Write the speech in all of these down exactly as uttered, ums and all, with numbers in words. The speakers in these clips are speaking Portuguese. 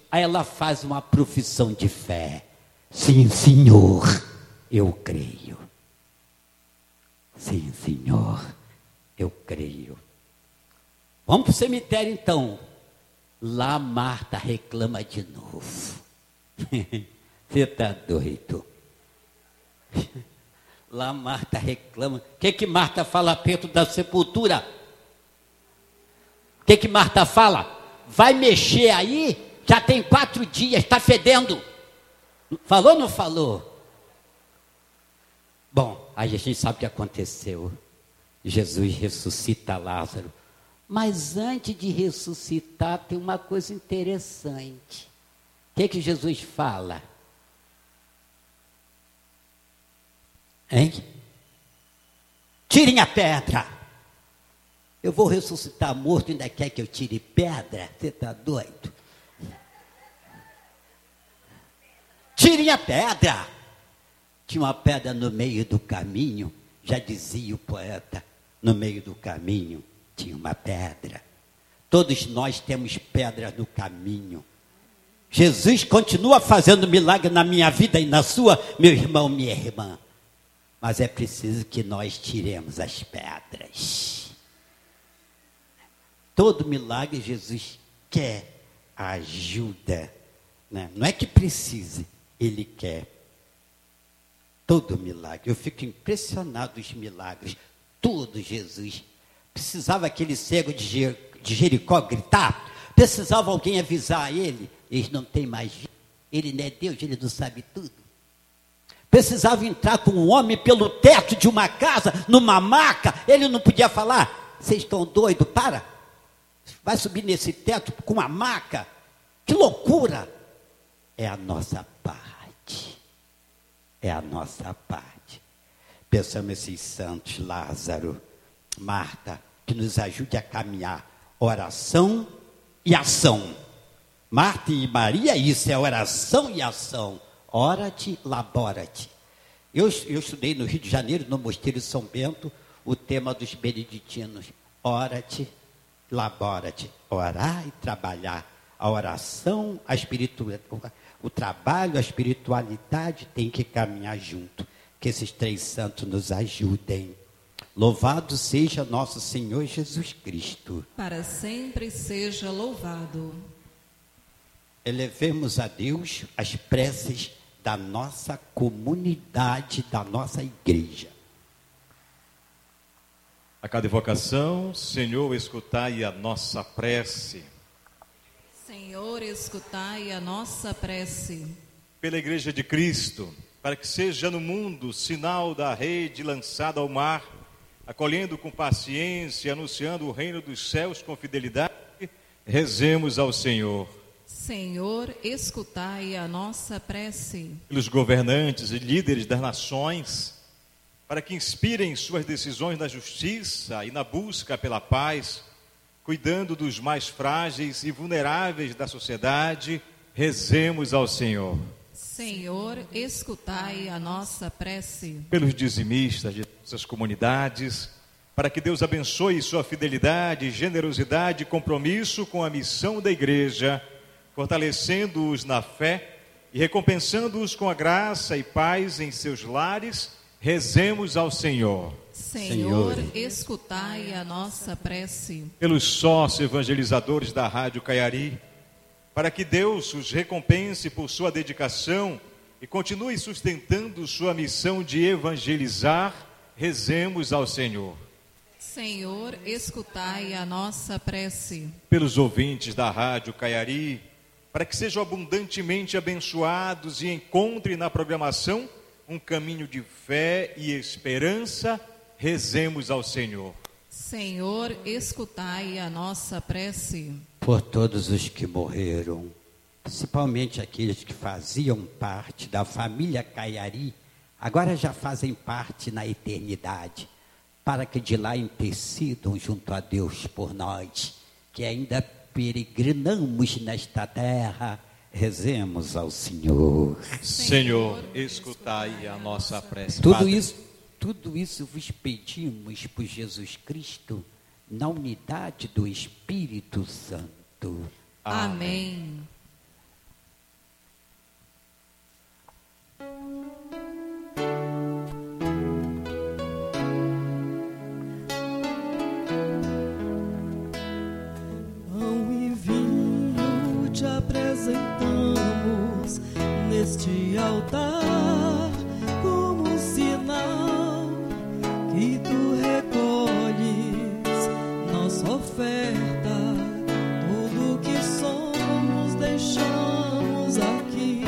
Aí ela faz uma profissão de fé. Sim, Senhor, eu creio. Sim, Senhor, eu creio. Vamos para o cemitério então. Lá Marta reclama de novo. Você está doido? Lá Marta reclama. O que que Marta fala perto da sepultura? O que que Marta fala? Vai mexer aí? Já tem quatro dias, está fedendo. Falou ou não falou? Bom, aí a gente sabe o que aconteceu. Jesus ressuscita Lázaro. Mas antes de ressuscitar, tem uma coisa interessante. O que que Jesus fala? Hein? Tirem a pedra. Eu vou ressuscitar morto, ainda quer que eu tire pedra? Você está doido? Tirem a pedra. Tinha uma pedra no meio do caminho, já dizia o poeta, no meio do caminho tinha uma pedra. Todos nós temos pedras no caminho. Jesus continua fazendo milagre na minha vida e na sua, meu irmão, minha irmã. Mas é preciso que nós tiremos as pedras. Todo milagre Jesus quer ajuda, né? Não é que precise, Ele quer. Todo milagre. Eu fico impressionado com os milagres. Tudo Jesus. Precisava aquele cego de, Jer- de Jericó gritar? Precisava alguém avisar ele? Ele não tem mais. Ele não é Deus, ele não sabe tudo. Precisava entrar com um homem pelo teto de uma casa, numa maca. Ele não podia falar. Vocês estão doidos? Para. Vai subir nesse teto com uma maca. Que loucura. É a nossa parte. É a nossa parte. Pensamos esses santos, Lázaro, Marta, que nos ajude a caminhar. Oração e ação. Marta e Maria, isso é oração e ação. Ora-te, labora-te. Eu, eu estudei no Rio de Janeiro, no Mosteiro de São Bento, o tema dos beneditinos. Ora-te, labora-te. Orar e trabalhar. A oração, a espiritualidade, o trabalho, a espiritualidade tem que caminhar junto. Que esses três santos nos ajudem. Louvado seja nosso Senhor Jesus Cristo. Para sempre seja louvado. Elevemos a Deus as preces da nossa comunidade, da nossa igreja. A cada invocação, Senhor, escutai a nossa prece. Senhor, escutai a nossa prece. Pela Igreja de Cristo, para que seja no mundo sinal da rede lançada ao mar, acolhendo com paciência, anunciando o reino dos céus com fidelidade, rezemos ao Senhor. Senhor, escutai a nossa prece. Pelos governantes e líderes das nações, para que inspirem suas decisões na justiça e na busca pela paz, cuidando dos mais frágeis e vulneráveis da sociedade, rezemos ao Senhor. Senhor, escutai a nossa prece. Pelos dizimistas de nossas comunidades, para que Deus abençoe sua fidelidade, generosidade e compromisso com a missão da igreja, fortalecendo-os na fé e recompensando-os com a graça e paz em seus lares, rezemos ao Senhor. Senhor, escutai a nossa prece. Pelos sócios evangelizadores da Rádio Caiari, para que Deus os recompense por sua dedicação e continue sustentando sua missão de evangelizar, rezemos ao Senhor. Senhor, escutai a nossa prece. Pelos ouvintes da Rádio Caiari, para que sejam abundantemente abençoados e encontrem na programação um caminho de fé e esperança, rezemos ao Senhor. Senhor, escutai a nossa prece. Por todos os que morreram, principalmente aqueles que faziam parte da família Caiari, agora já fazem parte na eternidade, para que de lá intercedam junto a Deus por nós, que ainda peregrinamos nesta terra, rezemos ao Senhor. Senhor, escutai a nossa prece. Tudo Padre. isso, tudo isso vos pedimos por Jesus Cristo, na unidade do Espírito Santo. Amém. te apresentamos neste altar como sinal que tu recolhes nossa oferta. Tudo que somos deixamos aqui.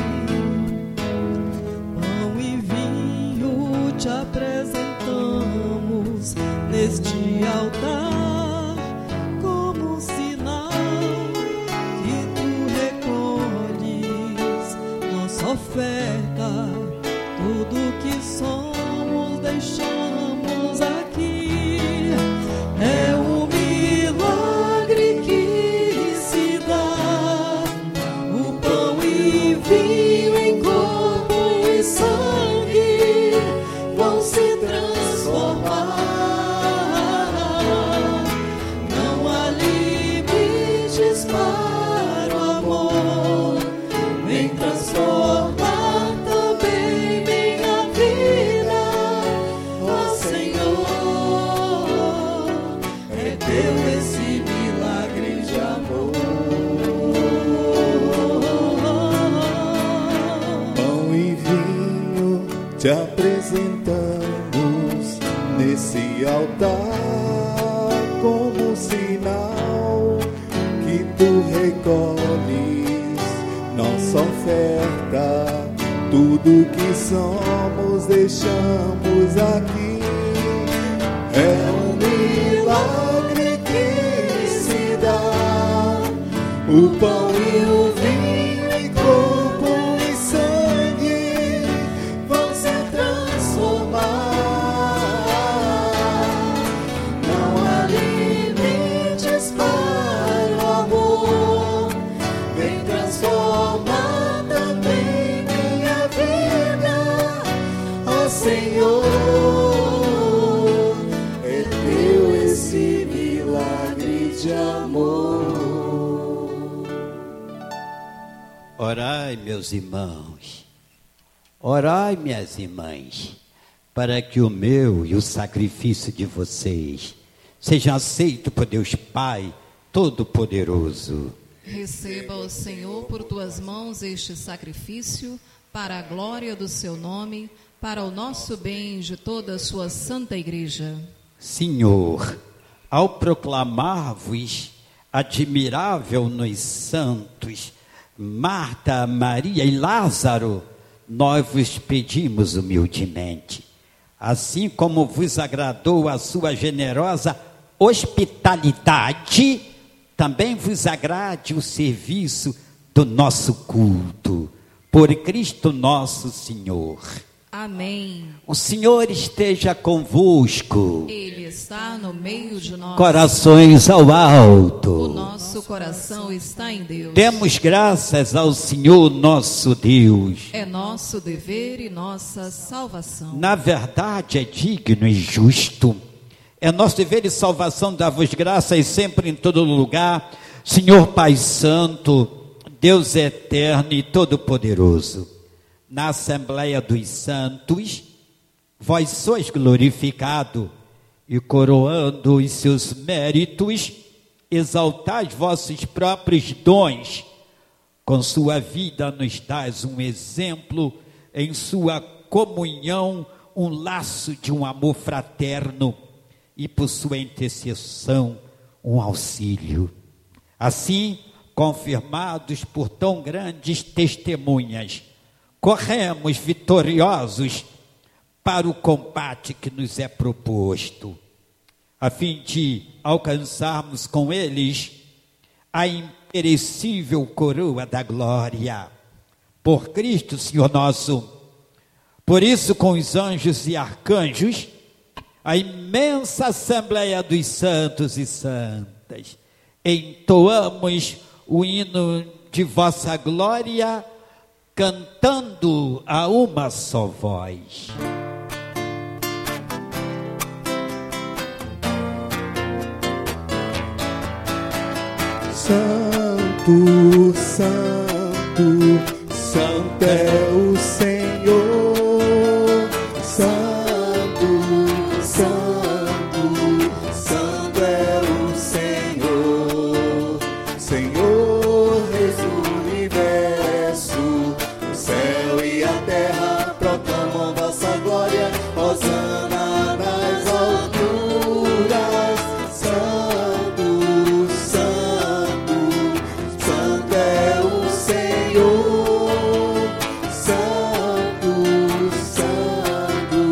Pão e vinho te apresentamos neste altar como sinal que tu recolhes nossa oferta. Tudo que somos deixamos aqui. É um milagre que se dá. O pão e vinho em corpo e sangue vão se transformar. Não há limites para o amor. Vem transformar também minha vida, ó Senhor. É teu esse milagre de amor. Pão e vinho te apresentamos nesse altar como sinal que tu recolhes nossa oferta. Tudo que somos deixamos aqui. É um milagre que se dá. O pão e o vinho em corpo e sangue vão se transformar. Não há limites para o amor. Vem transformar também minha vida, ó Senhor. É teu esse milagre de amor. Orai, meus irmãos, orai, minhas irmãs, para que o meu e o sacrifício de vocês sejam aceitos por Deus Pai Todo-Poderoso. Receba o Senhor por tuas mãos este sacrifício, para a glória do seu nome, para o nosso bem de toda a sua santa igreja. Senhor, ao proclamar-vos admirável nos santos, Marta, Maria e Lázaro, nós vos pedimos humildemente, assim como vos agradou a sua generosa hospitalidade, também vos agrade o serviço do nosso culto, por Cristo nosso Senhor. Amém. O Senhor esteja convosco. Ele está no meio de nós. Corações ao alto. O nosso coração está em Deus. Demos graças ao Senhor nosso Deus. É nosso dever e nossa salvação. Na verdade é digno e justo. É nosso dever e salvação dar-vos graças sempre em todo lugar, Senhor Pai Santo, Deus eterno e todo-poderoso. Na Assembleia dos Santos, vós sois glorificado e coroando os seus méritos, exaltais vossos próprios dons. Com sua vida nos dás um exemplo, em sua comunhão, um laço de um amor fraterno e por sua intercessão, um auxílio. Assim, confirmados por tão grandes testemunhas, corremos vitoriosos para o combate que nos é proposto, a fim de alcançarmos com eles a imperecível coroa da glória, por Cristo Senhor nosso. Por isso, com os anjos e arcanjos, a imensa Assembleia dos Santos e Santas, entoamos o hino de vossa glória, cantando a uma só voz. Santo, santo, santo é o Senhor.